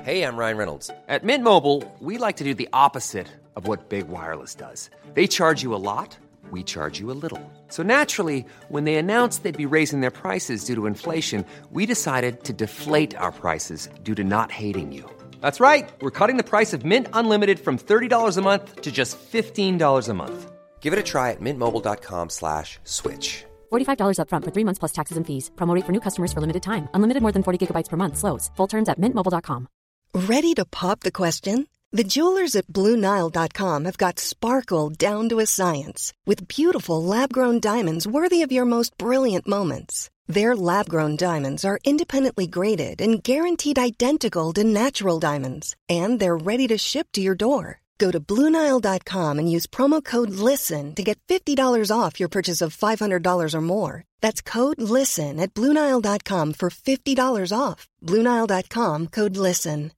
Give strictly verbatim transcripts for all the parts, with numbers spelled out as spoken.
Hey, I'm Ryan Reynolds. At Mint Mobile, we like to do the opposite of what Big Wireless does. They charge you a lot, we charge you a little. So naturally, when they announced they'd be raising their prices due to inflation, we decided to deflate our prices due to not hating you. That's right. We're cutting the price of Mint Unlimited from thirty dollars a month to just fifteen dollars a month. Give it a try at mintmobile.com slash switch. forty-five dollars up front for three months plus taxes and fees. Promo rate for new customers for limited time. Unlimited more than forty gigabytes per month. Slows full terms at mint mobile dot com. Ready to pop the question? The jewelers at Blue Nile dot com have got sparkle down to a science with beautiful lab-grown diamonds worthy of your most brilliant moments. Their lab-grown diamonds are independently graded and guaranteed identical to natural diamonds, and they're ready to ship to your door. Go to Blue Nile dot com and use promo code LISTEN to get fifty dollars off your purchase of five hundred dollars or more. That's code LISTEN at Blue Nile dot com for fifty dollars off. Blue Nile dot com, code LISTEN.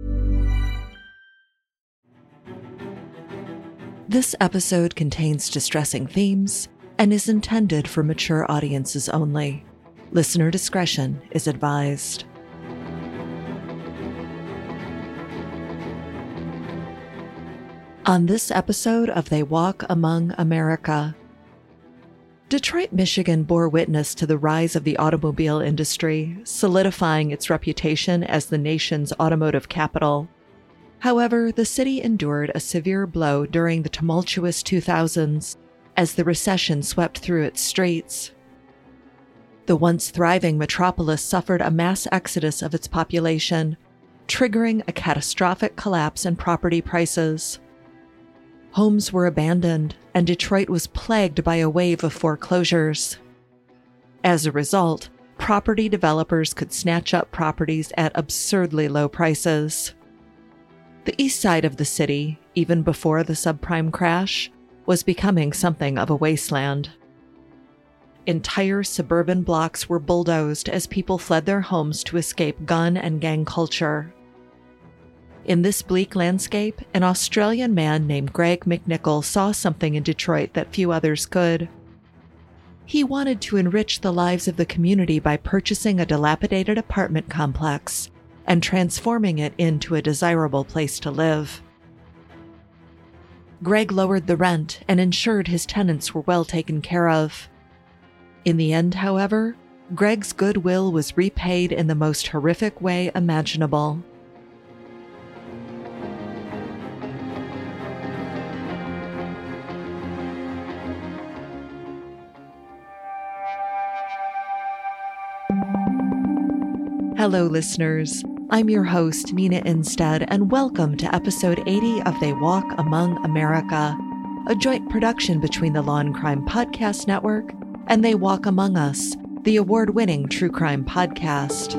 This episode contains distressing themes and is intended for mature audiences only. Listener discretion is advised. On this episode of They Walk Among America, Detroit, Michigan bore witness to the rise of the automobile industry, solidifying its reputation as the nation's automotive capital. However, the city endured a severe blow during the tumultuous two thousands as the recession swept through its streets. The once thriving metropolis suffered a mass exodus of its population, triggering a catastrophic collapse in property prices. Homes were abandoned, and Detroit was plagued by a wave of foreclosures. As a result, property developers could snatch up properties at absurdly low prices. The east side of the city, even before the subprime crash, was becoming something of a wasteland. Entire suburban blocks were bulldozed as people fled their homes to escape gun and gang culture. In this bleak landscape, an Australian man named Greg McNichol saw something in Detroit that few others could. He wanted to enrich the lives of the community by purchasing a dilapidated apartment complex and transforming it into a desirable place to live. Greg lowered the rent and ensured his tenants were well taken care of. In the end, however, Greg's goodwill was repaid in the most horrific way imaginable. Hello, listeners. I'm your host, Nina Instead, and welcome to episode eighty of They Walk Among America, a joint production between the Law and Crime Podcast Network and They Walk Among Us, the award-winning true crime podcast.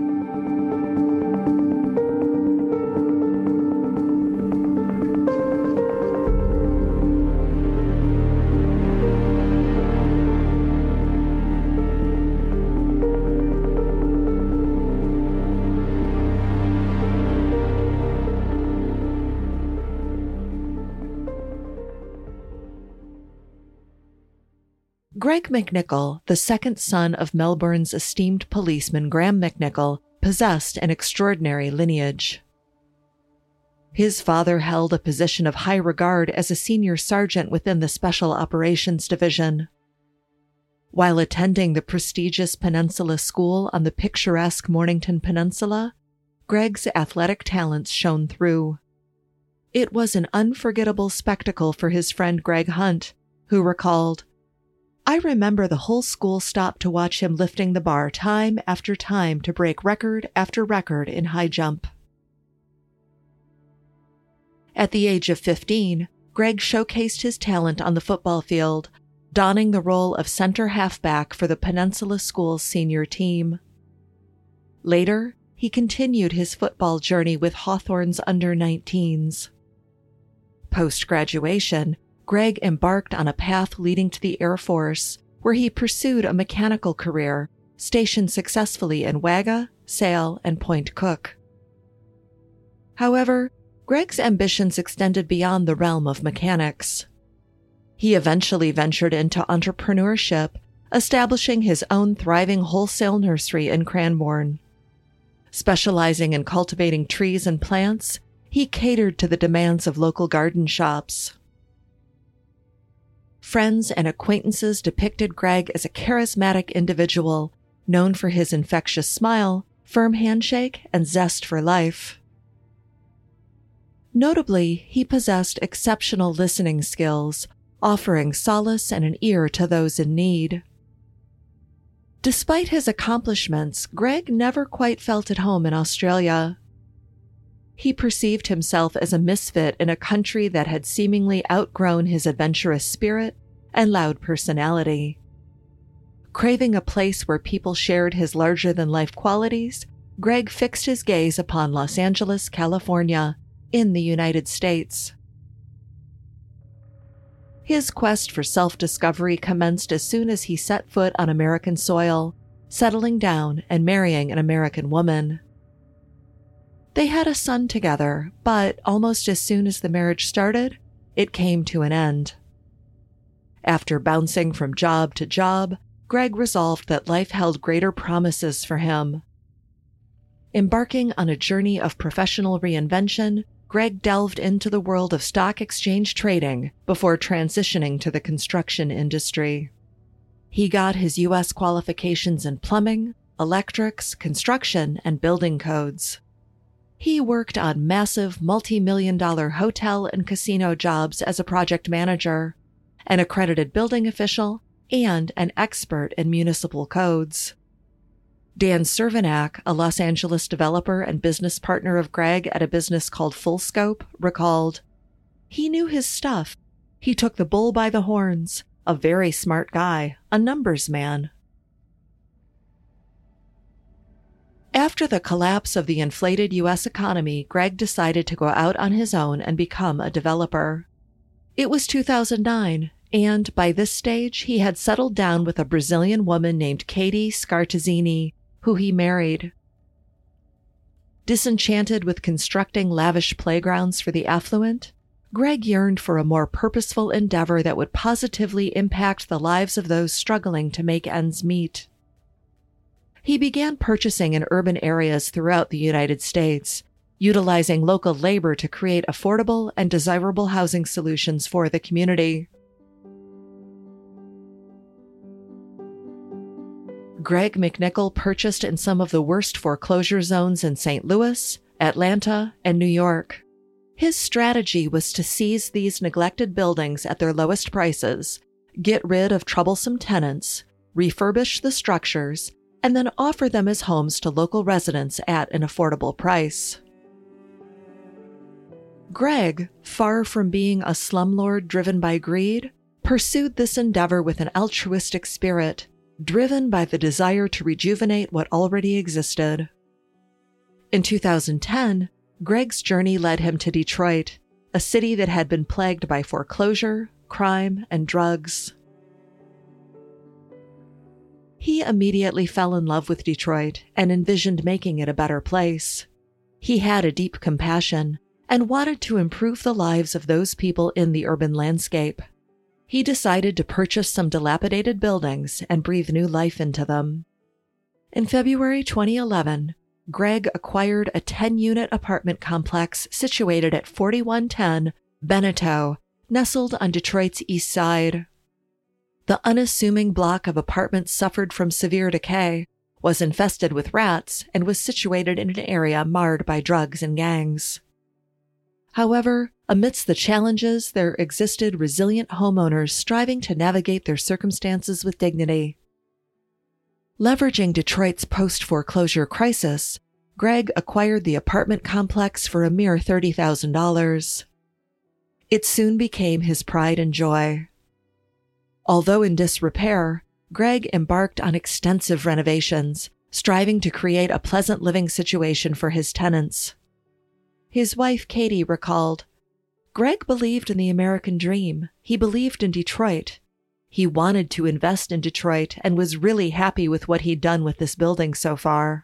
Greg McNichol, the second son of Melbourne's esteemed policeman Graham McNichol, possessed an extraordinary lineage. His father held a position of high regard as a senior sergeant within the Special Operations Division. While attending the prestigious Peninsula School on the picturesque Mornington Peninsula, Greg's athletic talents shone through. It was an unforgettable spectacle for his friend Greg Hunt, who recalled, "I remember the whole school stopped to watch him lifting the bar time after time to break record after record in high jump." At the age of fifteen, Greg showcased his talent on the football field, donning the role of center halfback for the Peninsula School's senior team. Later, he continued his football journey with Hawthorne's under nineteens. Post-graduation, Greg embarked on a path leading to the Air Force, where he pursued a mechanical career, stationed successfully in Wagga, Sale, and Point Cook. However, Greg's ambitions extended beyond the realm of mechanics. He eventually ventured into entrepreneurship, establishing his own thriving wholesale nursery in Cranbourne. Specializing in cultivating trees and plants, he catered to the demands of local garden shops. Friends and acquaintances depicted Greg as a charismatic individual, known for his infectious smile, firm handshake, and zest for life. Notably, he possessed exceptional listening skills, offering solace and an ear to those in need. Despite his accomplishments, Greg never quite felt at home in Australia. He perceived himself as a misfit in a country that had seemingly outgrown his adventurous spirit and loud personality. Craving a place where people shared his larger-than-life qualities, Greg fixed his gaze upon Los Angeles, California, in the United States. His quest for self-discovery commenced as soon as he set foot on American soil, settling down and marrying an American woman. They had a son together, but almost as soon as the marriage started, it came to an end. After bouncing from job to job, Greg resolved that life held greater promises for him. Embarking on a journey of professional reinvention, Greg delved into the world of stock exchange trading before transitioning to the construction industry. He got his U S qualifications in plumbing, electrics, construction, and building codes. He worked on massive multi-million dollar hotel and casino jobs as a project manager, an accredited building official, and an expert in municipal codes. Dan Cervenak, a Los Angeles developer and business partner of Greg at a business called Full Scope, recalled, "He knew his stuff. He took the bull by the horns. A very smart guy, a numbers man." After the collapse of the inflated U S economy, Greg decided to go out on his own and become a developer. It was two thousand nine, and by this stage, he had settled down with a Brazilian woman named Katie Scartazzini, who he married. Disenchanted with constructing lavish playgrounds for the affluent, Greg yearned for a more purposeful endeavor that would positively impact the lives of those struggling to make ends meet. He began purchasing in urban areas throughout the United States, utilizing local labor to create affordable and desirable housing solutions for the community. Greg McNichol purchased in some of the worst foreclosure zones in Saint Louis, Atlanta, and New York. His strategy was to seize these neglected buildings at their lowest prices, get rid of troublesome tenants, refurbish the structures, and then offer them as homes to local residents at an affordable price. Greg, far from being a slumlord driven by greed, pursued this endeavor with an altruistic spirit, driven by the desire to rejuvenate what already existed. In two thousand ten, Greg's journey led him to Detroit, a city that had been plagued by foreclosure, crime, and drugs. He immediately fell in love with Detroit and envisioned making it a better place. He had a deep compassion and wanted to improve the lives of those people in the urban landscape. He decided to purchase some dilapidated buildings and breathe new life into them. In February twenty eleven, Greg acquired a ten-unit apartment complex situated at forty-one ten Beneteau, nestled on Detroit's east side. The unassuming block of apartments suffered from severe decay, was infested with rats, and was situated in an area marred by drugs and gangs. However, amidst the challenges, there existed resilient homeowners striving to navigate their circumstances with dignity. Leveraging Detroit's post-foreclosure crisis, Greg acquired the apartment complex for a mere thirty thousand dollars. It soon became his pride and joy. Although in disrepair, Greg embarked on extensive renovations, striving to create a pleasant living situation for his tenants. His wife, Katie, recalled, "Greg believed in the American dream. He believed in Detroit. He wanted to invest in Detroit and was really happy with what he'd done with this building so far."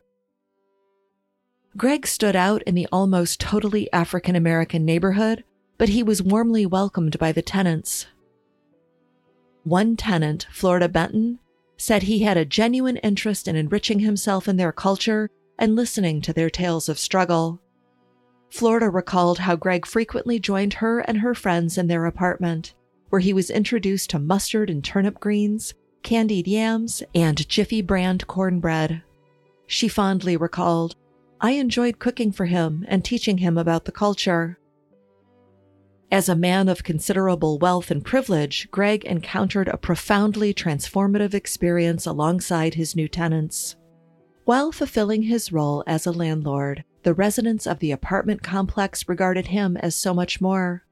Greg stood out in the almost totally African-American neighborhood, but he was warmly welcomed by the tenants. One tenant, Florida Benton, said he had a genuine interest in enriching himself in their culture and listening to their tales of struggle. Florida recalled how Greg frequently joined her and her friends in their apartment, where he was introduced to mustard and turnip greens, candied yams, and Jiffy brand cornbread. She fondly recalled, "I enjoyed cooking for him and teaching him about the culture." As a man of considerable wealth and privilege, Greg encountered a profoundly transformative experience alongside his new tenants. While fulfilling his role as a landlord, the residents of the apartment complex regarded him as so much more.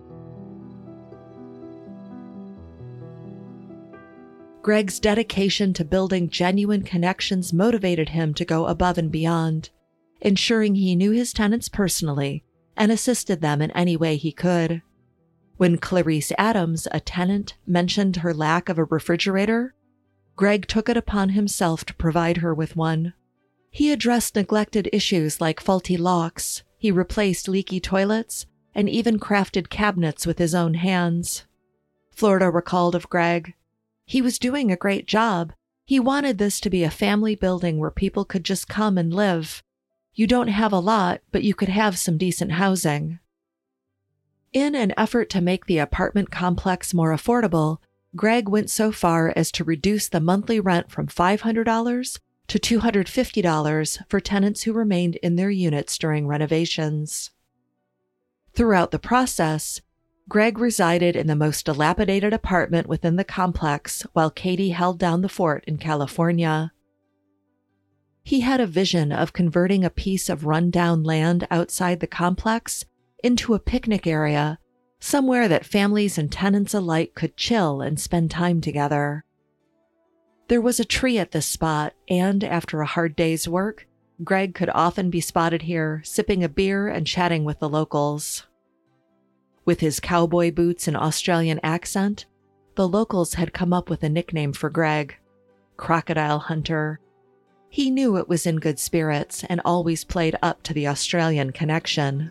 Greg's dedication to building genuine connections motivated him to go above and beyond, ensuring he knew his tenants personally and assisted them in any way he could. When Clarice Adams, a tenant, mentioned her lack of a refrigerator, Greg took it upon himself to provide her with one. He addressed neglected issues like faulty locks, he replaced leaky toilets, and even crafted cabinets with his own hands. Florida recalled of Greg, "He was doing a great job. He wanted this to be a family building where people could just come and live. You don't have a lot, but you could have some decent housing." In an effort to make the apartment complex more affordable, Greg went so far as to reduce the monthly rent from five hundred dollars to two hundred fifty dollars for tenants who remained in their units during renovations. Throughout the process, Greg resided in the most dilapidated apartment within the complex while Katie held down the fort in California. He had a vision of converting a piece of run-down land outside the complex into a picnic area, somewhere that families and tenants alike could chill and spend time together. There was a tree at this spot, and after a hard day's work, Greg could often be spotted here, sipping a beer and chatting with the locals. With his cowboy boots and Australian accent, the locals had come up with a nickname for Greg, Crocodile Hunter. He knew it was in good spirits and always played up to the Australian connection.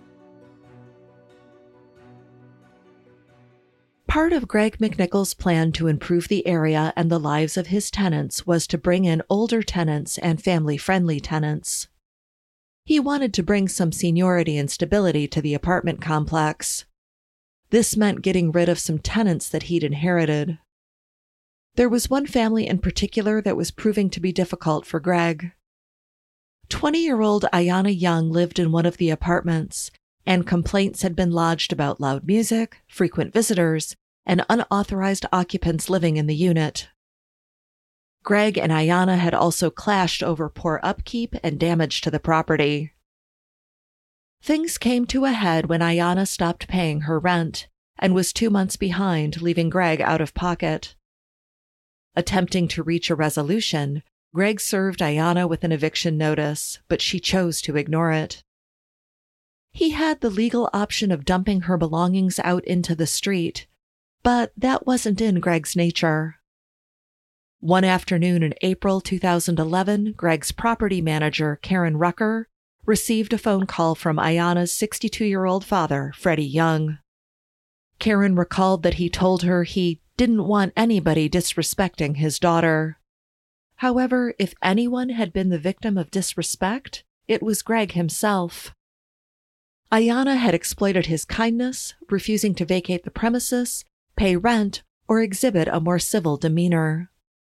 Part of Greg McNichol's plan to improve the area and the lives of his tenants was to bring in older tenants and family-friendly tenants. He wanted to bring some seniority and stability to the apartment complex. This meant getting rid of some tenants that he'd inherited. There was one family in particular that was proving to be difficult for Greg. twenty-year-old Ayanna Young lived in one of the apartments, and complaints had been lodged about loud music, frequent visitors, and unauthorized occupants living in the unit. Greg and Ayanna had also clashed over poor upkeep and damage to the property. Things came to a head when Ayanna stopped paying her rent and was two months behind, leaving Greg out of pocket. Attempting to reach a resolution, Greg served Ayanna with an eviction notice, but she chose to ignore it. He had the legal option of dumping her belongings out into the street, but that wasn't in Greg's nature. One afternoon in April two thousand eleven, Greg's property manager, Karen Rucker, received a phone call from Ayanna's sixty-two-year-old father, Freddie Young. Karen recalled that he told her he didn't want anybody disrespecting his daughter. However, if anyone had been the victim of disrespect, it was Greg himself. Ayanna had exploited his kindness, refusing to vacate the premises, pay rent, or exhibit a more civil demeanor.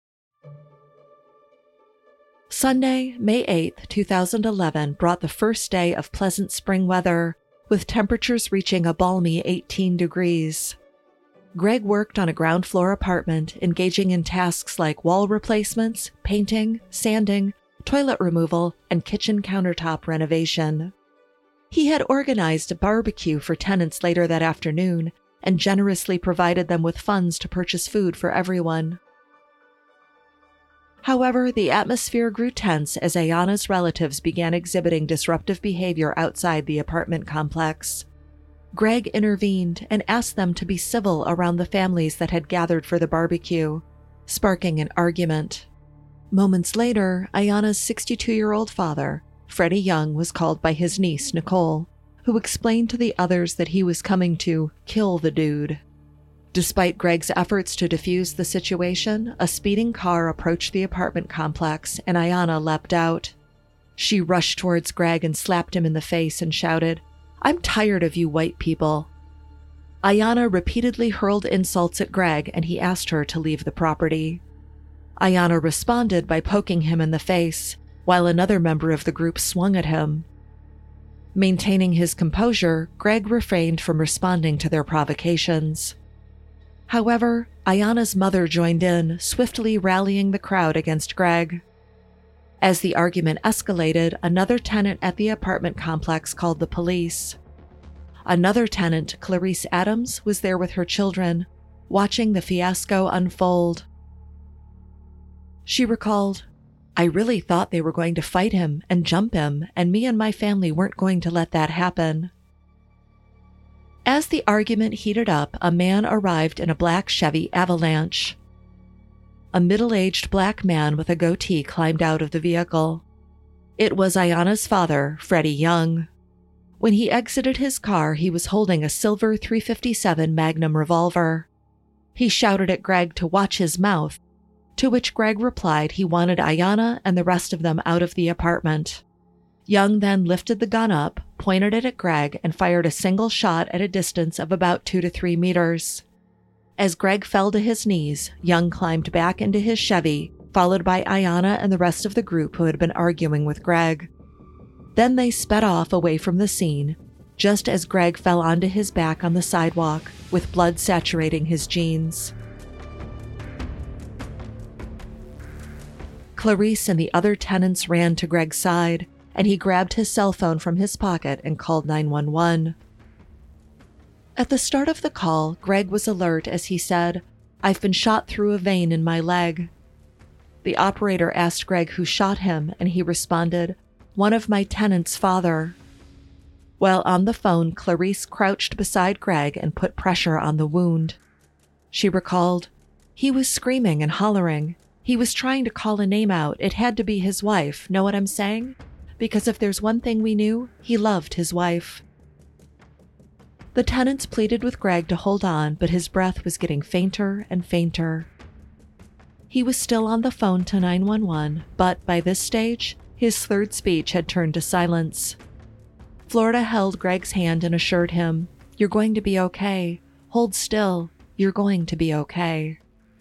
Sunday, May eighth, two thousand eleven, brought the first day of pleasant spring weather, with temperatures reaching a balmy eighteen degrees. Greg worked on a ground floor apartment, engaging in tasks like wall replacements, painting, sanding, toilet removal, and kitchen countertop renovation. He had organized a barbecue for tenants later that afternoon and generously provided them with funds to purchase food for everyone. However, the atmosphere grew tense as Ayanna's relatives began exhibiting disruptive behavior outside the apartment complex. Greg intervened and asked them to be civil around the families that had gathered for the barbecue, sparking an argument. Moments later, Ayanna's sixty-two-year-old father, Freddie Young, was called by his niece, Nicole, who explained to the others that he was coming to kill the dude. Despite Greg's efforts to defuse the situation, a speeding car approached the apartment complex and Ayanna leapt out. She rushed towards Greg and slapped him in the face and shouted, "I'm tired of you white people." Ayanna repeatedly hurled insults at Greg and he asked her to leave the property. Ayanna responded by poking him in the face, while another member of the group swung at him. Maintaining his composure, Greg refrained from responding to their provocations. However, Ayanna's mother joined in, swiftly rallying the crowd against Greg. As the argument escalated, another tenant at the apartment complex called the police. Another tenant, Clarice Adams, was there with her children, watching the fiasco unfold. She recalled, "I really thought they were going to fight him and jump him, and me and my family weren't going to let that happen." As the argument heated up, a man arrived in a black Chevy Avalanche. A middle-aged black man with a goatee climbed out of the vehicle. It was Ayanna's father, Freddie Young. When he exited his car, he was holding a silver three fifty-seven Magnum revolver. He shouted at Greg to watch his mouth, to which Greg replied he wanted Ayanna and the rest of them out of the apartment. Young then lifted the gun up, pointed it at Greg, and fired a single shot at a distance of about two to three meters. As Greg fell to his knees, Young climbed back into his Chevy, followed by Ayanna and the rest of the group who had been arguing with Greg. Then they sped off away from the scene, just as Greg fell onto his back on the sidewalk, with blood saturating his jeans. Clarice and the other tenants ran to Greg's side, and he grabbed his cell phone from his pocket and called nine one one. At the start of the call, Greg was alert as he said, "I've been shot through a vein in my leg." The operator asked Greg who shot him, and he responded, "One of my tenants' father." While on the phone, Clarice crouched beside Greg and put pressure on the wound. She recalled, "He was screaming and hollering. He was trying to call a name out. It had to be his wife. Know what I'm saying? Because if there's one thing we knew, he loved his wife." The tenants pleaded with Greg to hold on, but his breath was getting fainter and fainter. He was still on the phone to nine one one, but by this stage, his slurred speech had turned to silence. Florida held Greg's hand and assured him, "You're going to be okay. Hold still. You're going to be okay."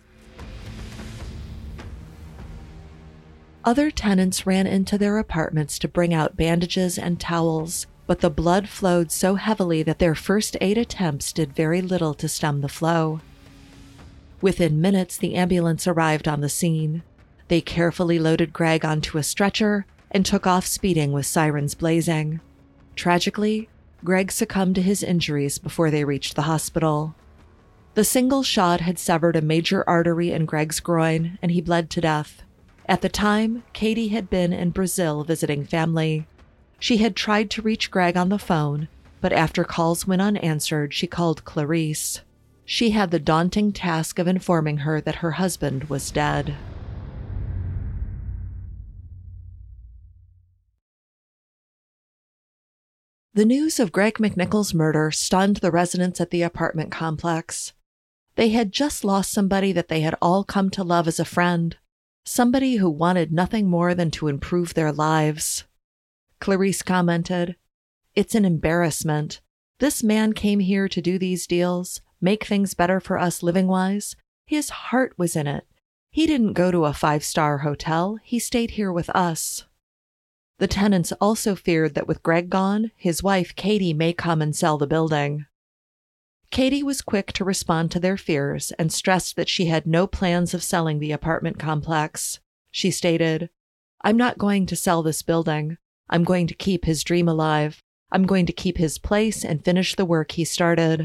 Other tenants ran into their apartments to bring out bandages and towels, but the blood flowed so heavily that their first aid attempts did very little to stem the flow. Within minutes, the ambulance arrived on the scene. They carefully loaded Greg onto a stretcher and took off speeding with sirens blazing. Tragically, Greg succumbed to his injuries before they reached the hospital. The single shot had severed a major artery in Greg's groin, and he bled to death. At the time, Katie had been in Brazil visiting family. She had tried to reach Greg on the phone, but after calls went unanswered, she called Clarice. She had the daunting task of informing her that her husband was dead. The news of Greg McNichol's murder stunned the residents at the apartment complex. They had just lost somebody that they had all come to love as a friend, somebody who wanted nothing more than to improve their lives. Clarice commented, "It's an embarrassment. This man came here to do these deals, make things better for us living-wise. His heart was in it. He didn't go to a five-star hotel. He stayed here with us." The tenants also feared that with Greg gone, his wife Katie may come and sell the building. Katie was quick to respond to their fears and stressed that she had no plans of selling the apartment complex. She stated, "I'm not going to sell this building. I'm going to keep his dream alive. I'm going to keep his place and finish the work he started."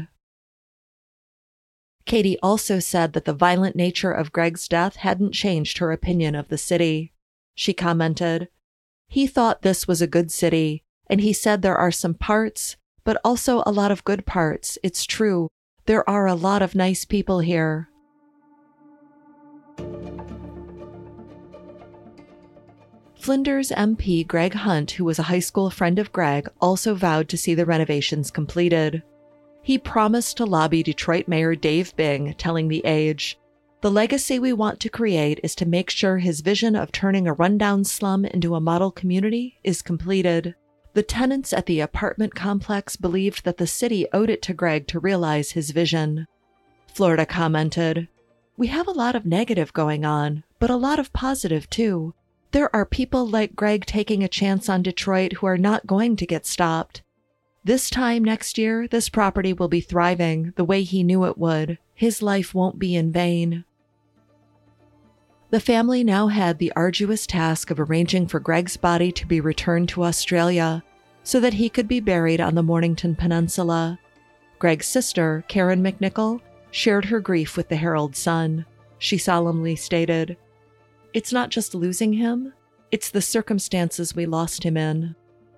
Katie also said that the violent nature of Greg's death hadn't changed her opinion of the city. She commented, "He thought this was a good city, and he said there are some parts, but also a lot of good parts. It's true. There are a lot of nice people here." Flinders M P Greg Hunt, who was a high school friend of Greg, also vowed to see the renovations completed. He promised to lobby Detroit Mayor Dave Bing, telling The Age, The legacy we want to create is to make sure his vision of turning a rundown slum into a model community is completed. The tenants at the apartment complex believed that the city owed it to Greg to realize his vision. Florida commented, "We have a lot of negative going on, but a lot of positive too. There are people like Greg taking a chance on Detroit who are not going to get stopped. This time next year, this property will be thriving the way he knew it would. His life won't be in vain." The family now had the arduous task of arranging for Greg's body to be returned to Australia so that he could be buried on the Mornington Peninsula. Greg's sister, Karen McNichol, shared her grief with the Herald Sun. She solemnly stated, "It's not just losing him, it's the circumstances we lost him in."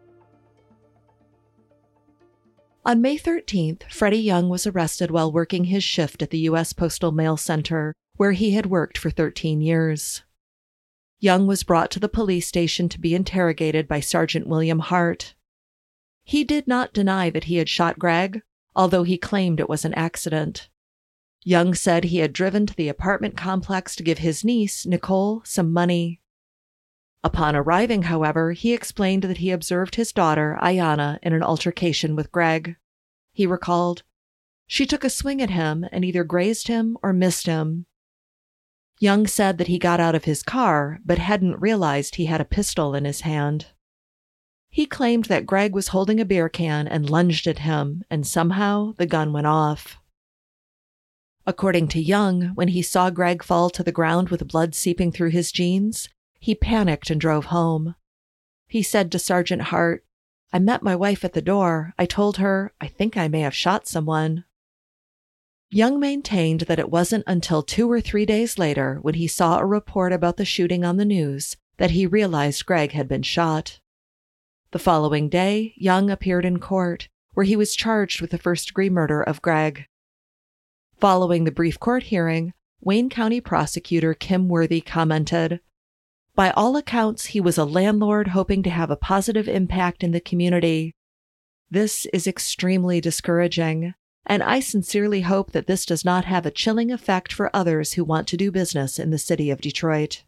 On May thirteenth, Freddie Young was arrested while working his shift at the U S Postal Mail Center, where he had worked for thirteen years. Young was brought to the police station to be interrogated by Sergeant William Hart. He did not deny that he had shot Greg, although he claimed it was an accident. Young said he had driven to the apartment complex to give his niece, Nicole, some money. Upon arriving, however, he explained that he observed his daughter, Ayanna, in an altercation with Greg. He recalled, "She took a swing at him and either grazed him or missed him." Young said that he got out of his car, but hadn't realized he had a pistol in his hand. He claimed that Greg was holding a beer can and lunged at him, and somehow the gun went off. According to Young, when he saw Greg fall to the ground with blood seeping through his jeans, he panicked and drove home. He said to Sergeant Hart, "I met my wife at the door. I told her, I think I may have shot someone." Young maintained that it wasn't until two or three days later, when he saw a report about the shooting on the news, that he realized Greg had been shot. The following day, Young appeared in court, where he was charged with the first-degree murder of Greg. Following the brief court hearing, Wayne County prosecutor Kim Worthy commented, "By all accounts, he was a landlord hoping to have a positive impact in the community. This is extremely discouraging, and I sincerely hope that this does not have a chilling effect for others who want to do business in the city of Detroit."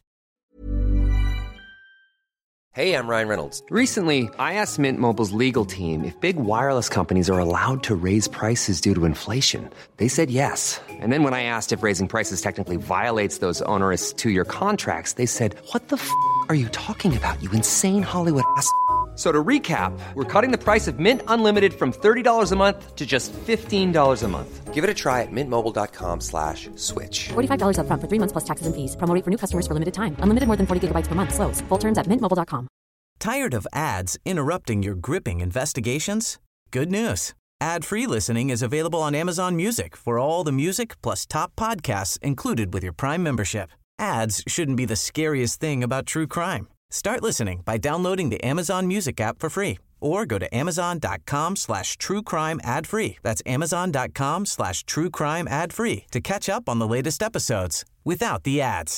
Hey, I'm Ryan Reynolds. Recently, I asked Mint Mobile's legal team if big wireless companies are allowed to raise prices due to inflation. They said yes. And then when I asked if raising prices technically violates those onerous two-year contracts, they said, "What the f*** are you talking about, you insane Hollywood ass f- So to recap, we're cutting the price of Mint Unlimited from thirty dollars a month to just fifteen dollars a month. Give it a try at mintmobile.com slash switch. forty-five dollars up front for three months plus taxes and fees. Promo rate for new customers for limited time. Unlimited more than forty gigabytes per month. Slows full terms at mint mobile dot com. Tired of ads interrupting your gripping investigations? Good news. Ad-free listening is available on Amazon Music for all the music plus top podcasts included with your Prime membership. Ads shouldn't be the scariest thing about true crime. Start listening by downloading the Amazon Music app for free or go to amazon.com slash true crime ad free. That's amazon.com slash true crime ad free to catch up on the latest episodes without the ads.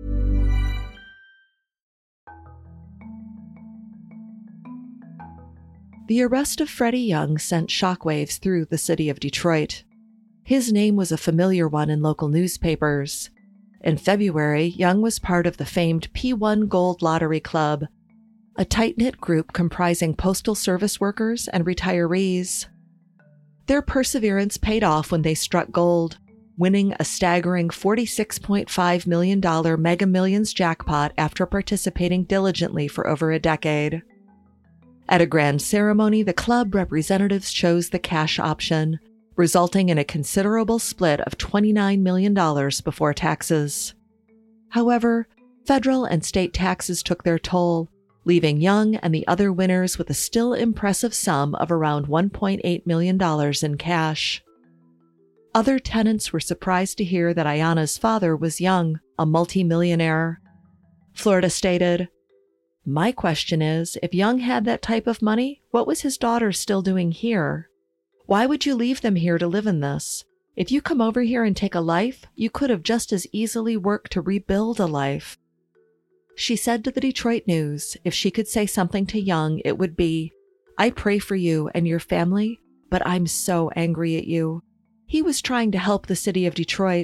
The arrest of Freddie Young sent shockwaves through the city of Detroit. His name was a familiar one in local newspapers. In February, Young was part of the famed P one Gold Lottery Club, a tight-knit group comprising Postal Service workers and retirees. Their perseverance paid off when they struck gold, winning a staggering forty-six point five million dollars Mega Millions jackpot after participating diligently for over a decade. At a grand ceremony, the club representatives chose the cash option, resulting in a considerable split of twenty-nine million dollars before taxes. However, federal and state taxes took their toll, leaving Young and the other winners with a still impressive sum of around one point eight million dollars in cash. Other tenants were surprised to hear that Ayanna's father was Young, a multimillionaire. Florida stated, "My question is, if Young had that type of money, what was his daughter still doing here? Why would you leave them here to live in this? If you come over here and take a life, you could have just as easily worked to rebuild a life." She said to the Detroit News, if she could say something to Young, it would be, "I pray for you and your family, but I'm so angry at you. He was trying to help the city of Detroit.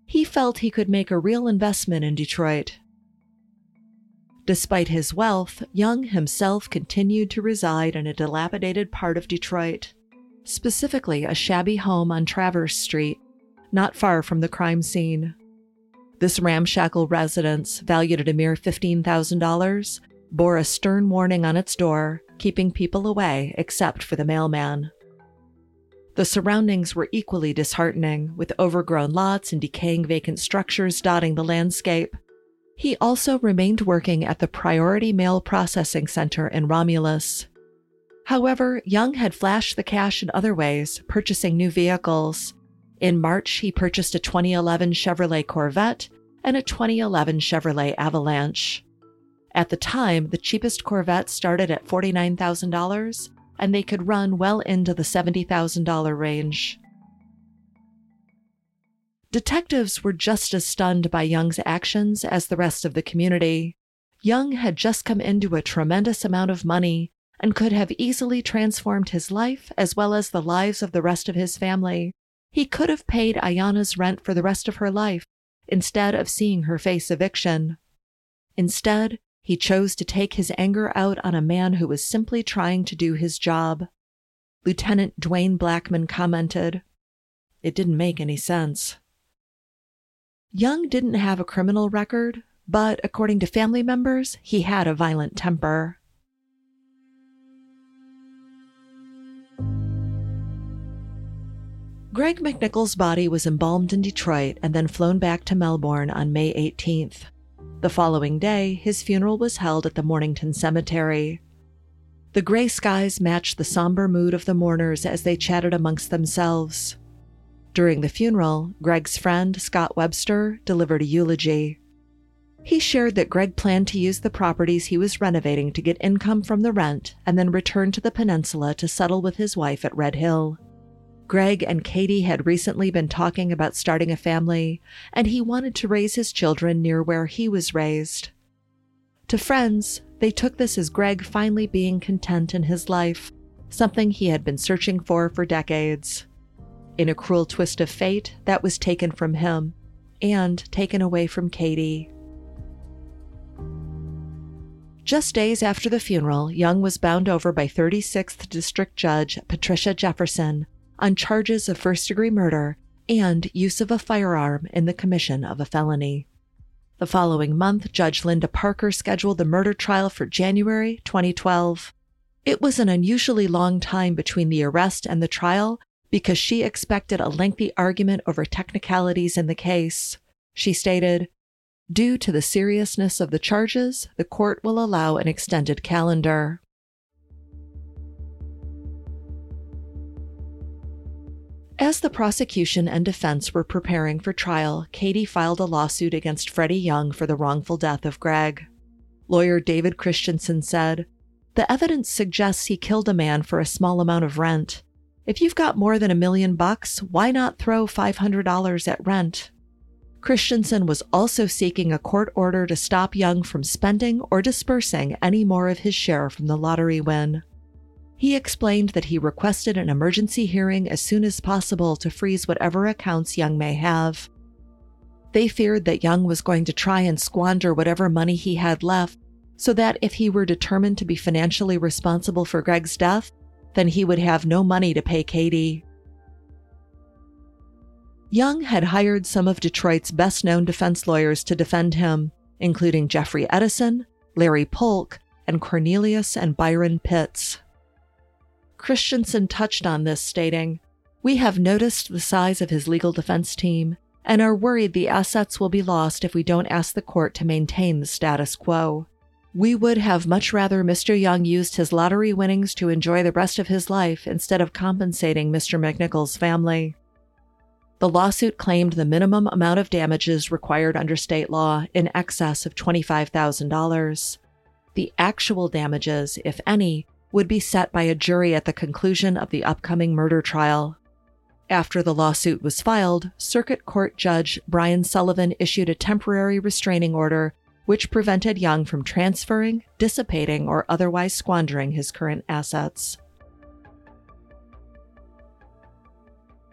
He felt he could make a real investment in Detroit. Despite his wealth, Young himself continued to reside in a dilapidated part of Detroit, specifically a shabby home on Traverse Street, not far from the crime scene. This ramshackle residence, valued at a mere fifteen thousand dollars, bore a stern warning on its door, keeping people away except for the mailman. The surroundings were equally disheartening, with overgrown lots and decaying vacant structures dotting the landscape. He also remained working at the Priority Mail Processing Center in Romulus. However, Young had flashed the cash in other ways, purchasing new vehicles. In March, he purchased a twenty eleven Chevrolet Corvette and a twenty eleven Chevrolet Avalanche. At the time, the cheapest Corvette started at forty-nine thousand dollars, and they could run well into the seventy thousand dollars range. Detectives were just as stunned by Young's actions as the rest of the community. Young had just come into a tremendous amount of money and could have easily transformed his life as well as the lives of the rest of his family. He could have paid Ayanna's rent for the rest of her life instead of seeing her face eviction. Instead, he chose to take his anger out on a man who was simply trying to do his job. Lieutenant Dwayne Blackman commented, "It didn't make any sense." Young didn't have a criminal record, but according to family members, he had a violent temper. Greg McNichols' body was embalmed in Detroit and then flown back to Melbourne on May eighteenth. The following day, his funeral was held at the Mornington Cemetery. The gray skies matched the somber mood of the mourners as they chatted amongst themselves. During the funeral, Greg's friend, Scott Webster, delivered a eulogy. He shared that Greg planned to use the properties he was renovating to get income from the rent and then return to the peninsula to settle with his wife at Red Hill. Greg and Katie had recently been talking about starting a family, and he wanted to raise his children near where he was raised. To friends, they took this as Greg finally being content in his life, something he had been searching for for decades. In a cruel twist of fate, that was taken from him, and taken away from Katie. Just days after the funeral, Young was bound over by thirty-sixth District Judge Patricia Jefferson on charges of first-degree murder and use of a firearm in the commission of a felony. The following month, Judge Linda Parker scheduled the murder trial for January twenty twelve. It was an unusually long time between the arrest and the trial because she expected a lengthy argument over technicalities in the case. She stated, "Due to the seriousness of the charges, the court will allow an extended calendar." As the prosecution and defense were preparing for trial, Katie filed a lawsuit against Freddie Young for the wrongful death of Greg. Lawyer David Christensen said, "The evidence suggests he killed a man for a small amount of rent. If you've got more than a million bucks, why not throw five hundred dollars at rent?" Christensen was also seeking a court order to stop Young from spending or dispersing any more of his share from the lottery win. He explained that he requested an emergency hearing as soon as possible to freeze whatever accounts Young may have. They feared that Young was going to try and squander whatever money he had left, so that if he were determined to be financially responsible for Greg's death, then he would have no money to pay Katie. Young had hired some of Detroit's best-known defense lawyers to defend him, including Jeffrey Edison, Larry Polk, and Cornelius and Byron Pitts. Christensen touched on this, stating, "We have noticed the size of his legal defense team and are worried the assets will be lost if we don't ask the court to maintain the status quo. We would have much rather Mister Young used his lottery winnings to enjoy the rest of his life instead of compensating Mister McNichols' family." The lawsuit claimed the minimum amount of damages required under state law in excess of twenty-five thousand dollars. The actual damages, if any, would be set by a jury at the conclusion of the upcoming murder trial. After the lawsuit was filed, Circuit Court Judge Brian Sullivan issued a temporary restraining order which prevented Young from transferring, dissipating, or otherwise squandering his current assets.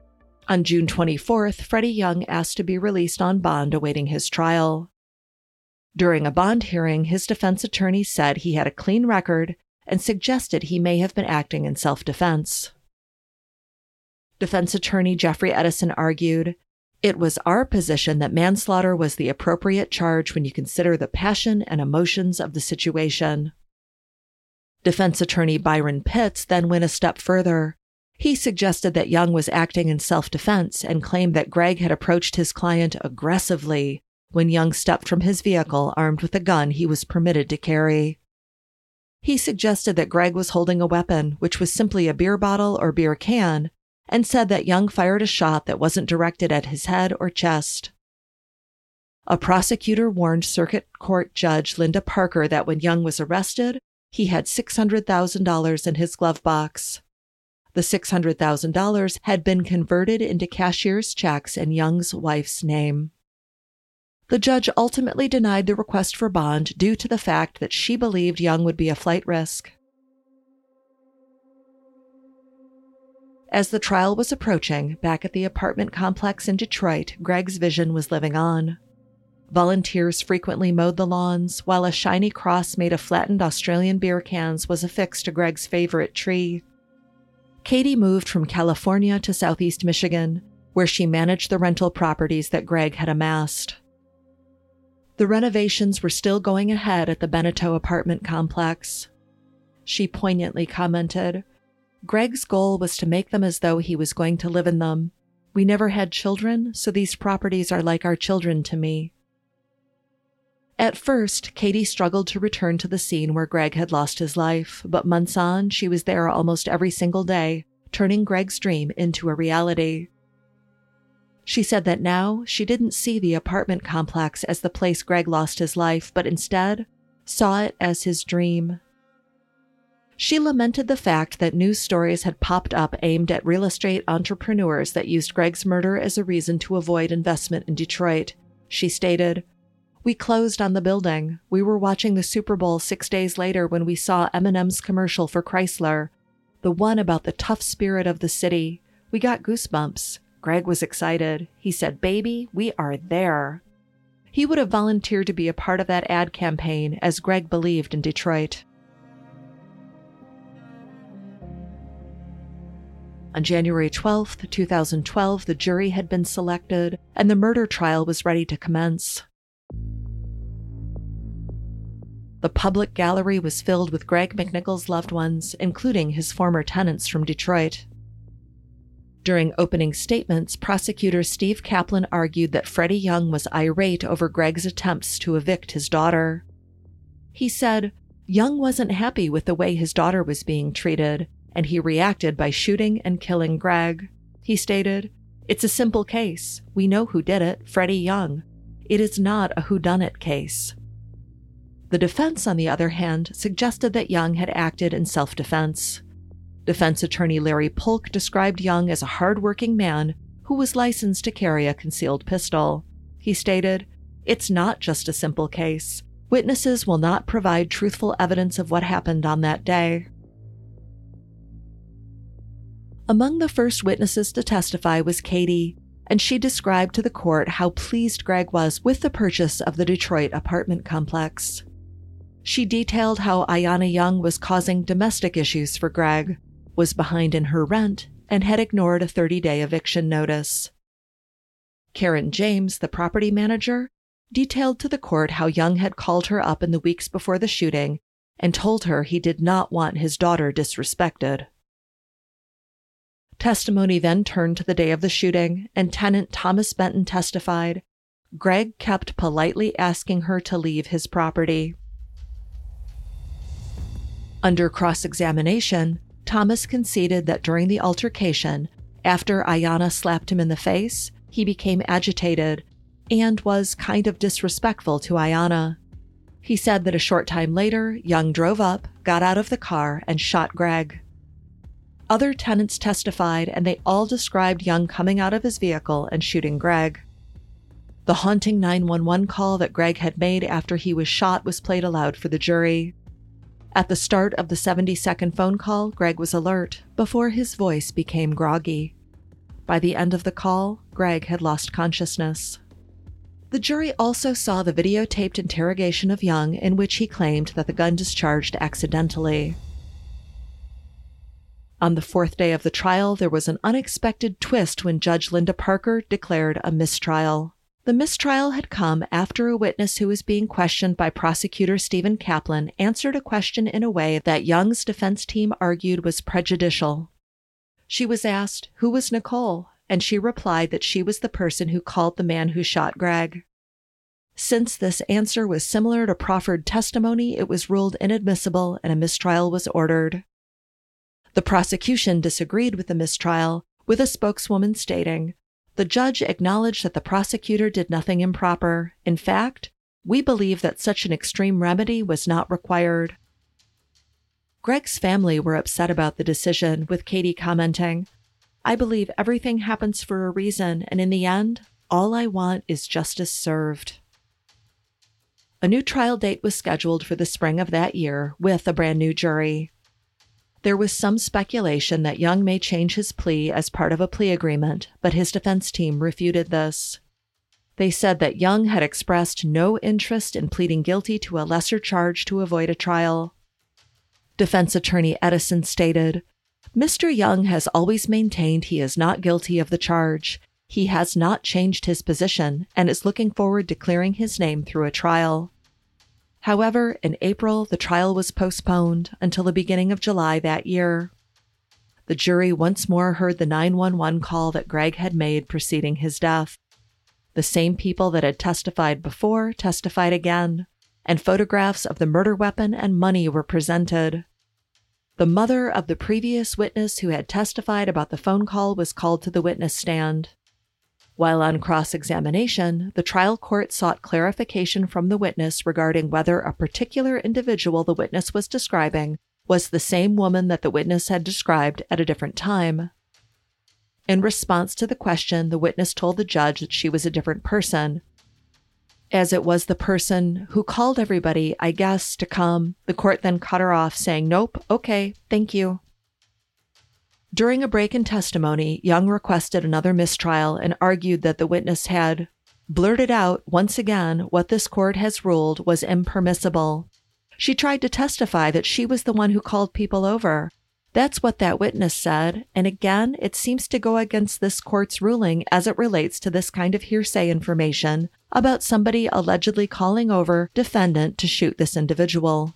On June twenty-fourth, Freddie Young asked to be released on bond awaiting his trial. During a bond hearing, his defense attorney said he had a clean record and suggested he may have been acting in self-defense. Defense attorney Jeffrey Edison argued, "It was our position that manslaughter was the appropriate charge when you consider the passion and emotions of the situation." Defense attorney Byron Pitts then went a step further. He suggested that Young was acting in self-defense and claimed that Greg had approached his client aggressively when Young stepped from his vehicle armed with a gun he was permitted to carry. He suggested that Greg was holding a weapon, which was simply a beer bottle or beer can, and said that Young fired a shot that wasn't directed at his head or chest. A prosecutor warned Circuit Court Judge Linda Parker that when Young was arrested, he had six hundred thousand dollars in his glove box. The six hundred thousand dollars had been converted into cashier's checks in Young's wife's name. The judge ultimately denied the request for bond due to the fact that she believed Young would be a flight risk. As the trial was approaching, back at the apartment complex in Detroit, Greg's vision was living on. Volunteers frequently mowed the lawns, while a shiny cross made of flattened Australian beer cans was affixed to Greg's favorite tree. Katie moved from California to Southeast Michigan, where she managed the rental properties that Greg had amassed. The renovations were still going ahead at the Beneteau apartment complex. She poignantly commented, "Greg's goal was to make them as though he was going to live in them. We never had children, so these properties are like our children to me." At first, Katie struggled to return to the scene where Greg had lost his life, but months on, she was there almost every single day, turning Greg's dream into a reality. She said that now she didn't see the apartment complex as the place Greg lost his life, but instead saw it as his dream. She lamented the fact that news stories had popped up aimed at real estate entrepreneurs that used Greg's murder as a reason to avoid investment in Detroit. She stated, "We closed on the building. We were watching the Super Bowl six days later when we saw Eminem's commercial for Chrysler, the one about the tough spirit of the city. We got goosebumps. Greg was excited. He said, 'Baby, we are there.'" He would have volunteered to be a part of that ad campaign, as Greg believed in Detroit. On January twelfth, twenty twelve, the jury had been selected, and the murder trial was ready to commence. The public gallery was filled with Greg McNichol's loved ones, including his former tenants from Detroit. During opening statements, prosecutor Steve Kaplan argued that Freddie Young was irate over Greg's attempts to evict his daughter. He said, "Young wasn't happy with the way his daughter was being treated, and he reacted by shooting and killing Greg." He stated, "It's a simple case. We know who did it, Freddie Young. It is not a whodunit case." The defense, on the other hand, suggested that Young had acted in self-defense. Defense attorney Larry Polk described Young as a hard-working man who was licensed to carry a concealed pistol. He stated, "It's not just a simple case. Witnesses will not provide truthful evidence of what happened on that day." Among the first witnesses to testify was Katie, and she described to the court how pleased Greg was with the purchase of the Detroit apartment complex. She detailed how Ayanna Young was causing domestic issues for Greg, was behind in her rent, and had ignored a thirty-day eviction notice. Karen James, the property manager, detailed to the court how Young had called her up in the weeks before the shooting and told her he did not want his daughter disrespected. Testimony then turned to the day of the shooting, and tenant Thomas Benton testified, Greg kept politely asking her to leave his property. Under cross-examination, Thomas conceded that during the altercation, after Ayanna slapped him in the face, he became agitated and was kind of disrespectful to Ayanna. He said that a short time later, Young drove up, got out of the car, and shot Greg. Other tenants testified, and they all described Young coming out of his vehicle and shooting Greg. The haunting nine one one call that Greg had made after he was shot was played aloud for the jury. At the start of the seventy-second phone call, Greg was alert, before his voice became groggy. By the end of the call, Greg had lost consciousness. The jury also saw the videotaped interrogation of Young in which he claimed that the gun discharged accidentally. On the fourth day of the trial, there was an unexpected twist when Judge Linda Parker declared a mistrial. The mistrial had come after a witness who was being questioned by prosecutor Stephen Kaplan answered a question in a way that Young's defense team argued was prejudicial. She was asked, "Who was Nicole?" and she replied that she was the person who called the man who shot Greg. Since this answer was similar to proffered testimony, it was ruled inadmissible and a mistrial was ordered. The prosecution disagreed with the mistrial, with a spokeswoman stating, "The judge acknowledged that the prosecutor did nothing improper. In fact, we believe that such an extreme remedy was not required." Greg's family were upset about the decision, with Katie commenting, "I believe everything happens for a reason, and in the end, all I want is justice served." A new trial date was scheduled for the spring of that year, with a brand new jury. There was some speculation that Young may change his plea as part of a plea agreement, but his defense team refuted this. They said that Young had expressed no interest in pleading guilty to a lesser charge to avoid a trial. Defense attorney Edison stated, "Mister Young has always maintained he is not guilty of the charge. He has not changed his position and is looking forward to clearing his name through a trial." However, in April, the trial was postponed until the beginning of July that year. The jury once more heard the nine one one call that Greg had made preceding his death. The same people that had testified before testified again, and photographs of the murder weapon and money were presented. The mother of the previous witness who had testified about the phone call was called to the witness stand. While on cross-examination, the trial court sought clarification from the witness regarding whether a particular individual the witness was describing was the same woman that the witness had described at a different time. In response to the question, the witness told the judge that she was a different person. As it was the person who called everybody, I guess, to come, the court then cut her off, saying, "Nope, okay, thank you." During a break in testimony, Young requested another mistrial and argued that the witness had blurted out, once again, what this court has ruled was impermissible. She tried to testify that she was the one who called people over. That's what that witness said, and again, it seems to go against this court's ruling as it relates to this kind of hearsay information about somebody allegedly calling over defendant to shoot this individual.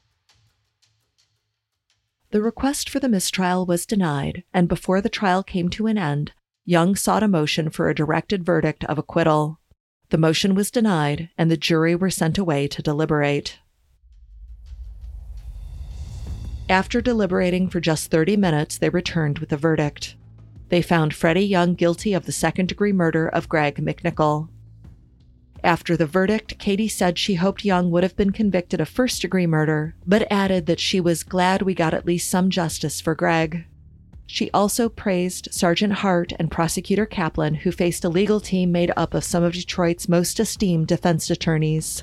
The request for the mistrial was denied, and before the trial came to an end, Young sought a motion for a directed verdict of acquittal. The motion was denied, and the jury were sent away to deliberate. After deliberating for just thirty minutes, they returned with a verdict. They found Freddie Young guilty of the second-degree murder of Greg McNichol. After the verdict, Katie said she hoped Young would have been convicted of first-degree murder, but added that she was glad we got at least some justice for Greg. She also praised Sergeant Hart and Prosecutor Kaplan, who faced a legal team made up of some of Detroit's most esteemed defense attorneys.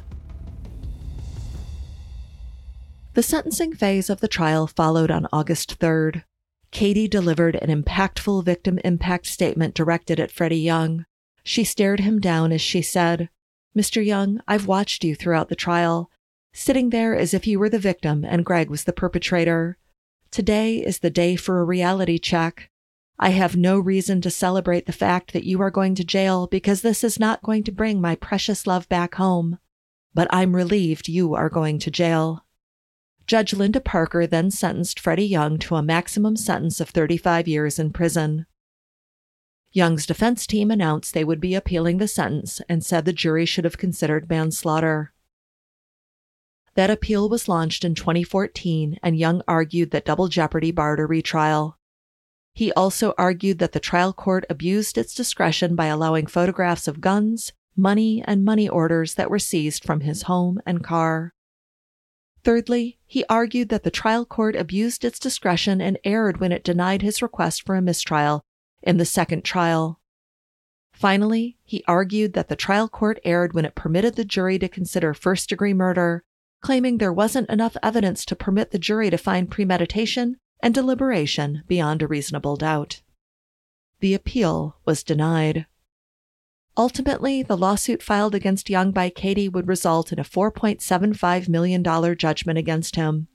The sentencing phase of the trial followed on August third. Katie delivered an impactful victim impact statement directed at Freddie Young. She stared him down as she said, "Mister Young, I've watched you throughout the trial, sitting there as if you were the victim and Greg was the perpetrator. Today is the day for a reality check. I have no reason to celebrate the fact that you are going to jail because this is not going to bring my precious love back home. But I'm relieved you are going to jail." Judge Linda Parker then sentenced Freddie Young to a maximum sentence of thirty-five years in prison. Young's defense team announced they would be appealing the sentence and said the jury should have considered manslaughter. That appeal was launched in twenty fourteen, and Young argued that double jeopardy barred a retrial. He also argued that the trial court abused its discretion by allowing photographs of guns, money, and money orders that were seized from his home and car. Thirdly, he argued that the trial court abused its discretion and erred when it denied his request for a mistrial in the second trial. Finally, he argued that the trial court erred when it permitted the jury to consider first-degree murder, claiming there wasn't enough evidence to permit the jury to find premeditation and deliberation beyond a reasonable doubt. the appeal was denied. Ultimately, the lawsuit filed against Young by Katie would result in a four point seven five million dollars judgment against him.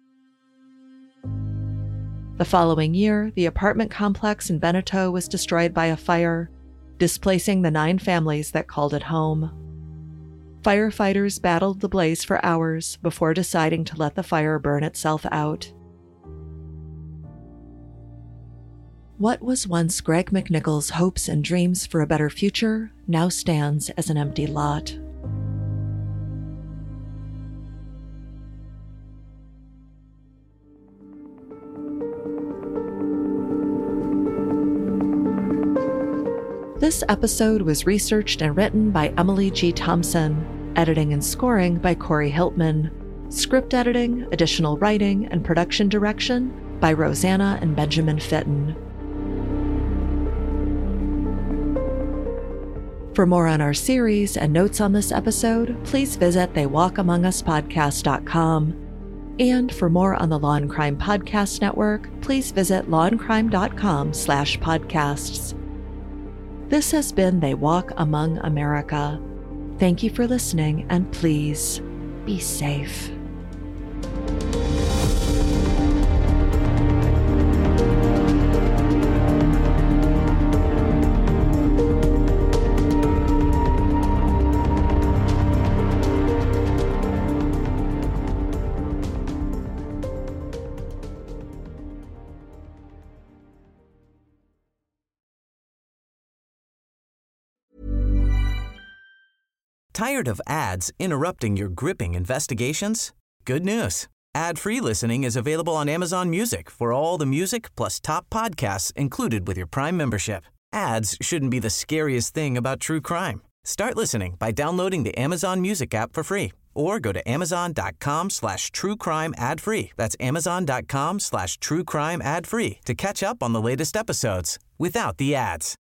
The following year, the apartment complex in Beneteau was destroyed by a fire, displacing the nine families that called it home. Firefighters battled the blaze for hours before deciding to let the fire burn itself out. What was once Greg McNichol's hopes and dreams for a better future now stands as an empty lot. This episode was researched and written by Emily G. Thompson, editing and scoring by Corey Hiltman, script editing, additional writing, and production direction by Rosanna and Benjamin Fitton. For more on our series and notes on this episode, please visit they walk among us podcast dot com. And for more on the Law and Crime Podcast Network, please visit law and crime dot com slash podcasts. This has been They Walk Among America. Thank you for listening, and please be safe. Tired of ads interrupting your gripping investigations? Good news. Ad-free listening is available on Amazon Music for all the music plus top podcasts included with your Prime membership. Ads shouldn't be the scariest thing about true crime. Start listening by downloading the Amazon Music app for free or go to amazon.com slash true crime ad free. That's amazon.com slash true crime ad free to catch up on the latest episodes without the ads.